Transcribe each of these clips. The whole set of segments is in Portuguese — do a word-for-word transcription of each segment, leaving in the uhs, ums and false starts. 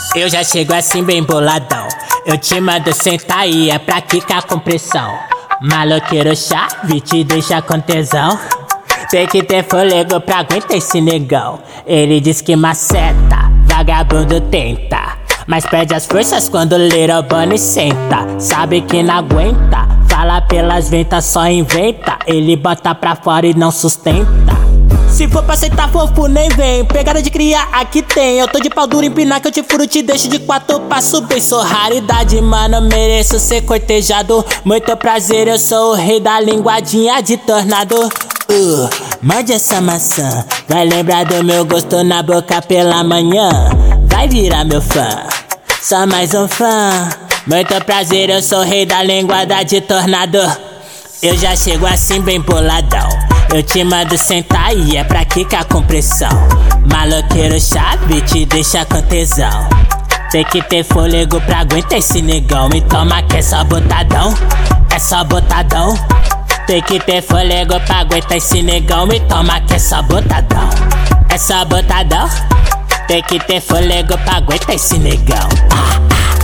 Eu já chego assim bem boladão. Eu te mando sentar e é pra quicar com pressão. Maloqueiro chave te deixa com tesão. Tem que ter fôlego pra aguentar esse negão. Ele diz que maceta, vagabundo tenta, mas perde as forças quando o Little Bunny senta. Sabe que não aguenta, fala pelas ventas, só inventa. Ele bota pra fora e não sustenta. Se for pra aceitar fofo, nem vem. Pegada de criar, aqui tem. Eu tô de pau duro, empinar que eu te furo, te deixo de quatro, passo bem. Sou raridade, mano, mereço ser cortejado. Muito prazer, eu sou o rei da linguadinha de tornado. Uh, morde essa maçã, vai lembrar do meu gosto na boca pela manhã. Vai virar meu fã, só mais um fã. Muito prazer, eu sou o rei da linguada de tornado. Eu já chego assim bem boladão. Eu te mando sentar e é pra quicar com pressão. Maloqueiro chave te deixa com tesão. Tem que ter fôlego pra aguentar esse negão. Me toma que é só botadão, é só botadão. Tem que ter fôlego pra aguentar esse negão. Me toma que é só botadão, é só botadão. Tem que ter fôlego pra aguentar esse negão. ah.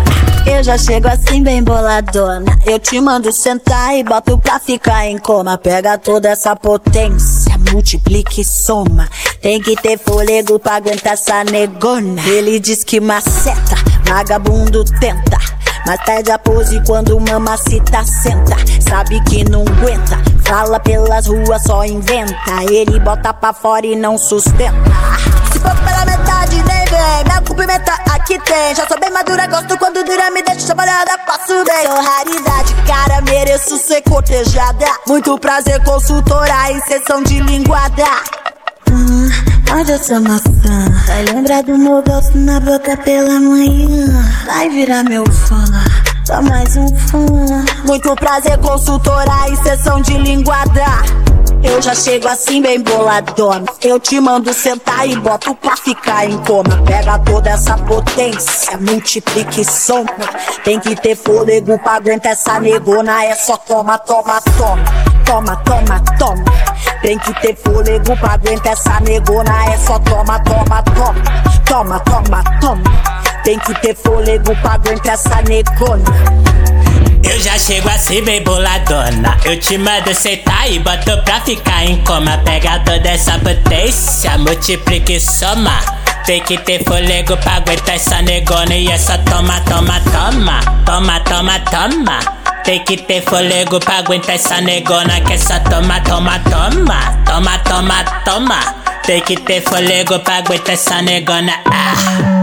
Eu já chego assim bem boladona. Eu te mando sentar e boto pra ficar em coma. Pega toda essa potência, multiplica e soma. Tem que ter fôlego pra aguentar essa negona. Ele diz que maceta, vagabundo tenta, mas perde a pose quando mamacita senta. Sabe que não aguenta, fala pelas ruas, só inventa. Ele bota pra fora e não sustenta. Se for pela metade, nem vem. Meu cumprimento aqui tem. Já sou bem madura, gosto quando dura, me deixa chamarada, passo bem. Sou raridade, cara, mereço ser cortejada. Muito prazer, consultora em sessão de linguada. Hum, olha essa maçã, vai lembrar do meu gosto na boca pela manhã. Vai virar meu fã, só mais um fã. Muito prazer, consultora em sessão de linguada. Eu já chego assim bem boladona. Eu te mando sentar e boto pra ficar em coma. Pega toda essa potência, multiplica e soma. Tem que ter fôlego pra aguentar essa negona. É só toma, toma, toma. Toma, toma, toma. Tem que ter fôlego pra aguentar essa negona. É só toma, toma, toma. Toma, toma, toma. Tem que ter fôlego pra aguentar essa negona. Eu já chego assim bem boladona. Eu te mando sentar e boto pra ficar em coma. Pega toda essa potência, multiplica e soma. Tem que ter fôlego pra aguentar essa negona. E essa toma, toma, toma. Toma, toma, toma. Tem que ter fôlego pra aguentar essa negona. Que essa toma, toma, toma. Toma, toma, toma. Tem que ter fôlego pra aguentar essa negona. Ah.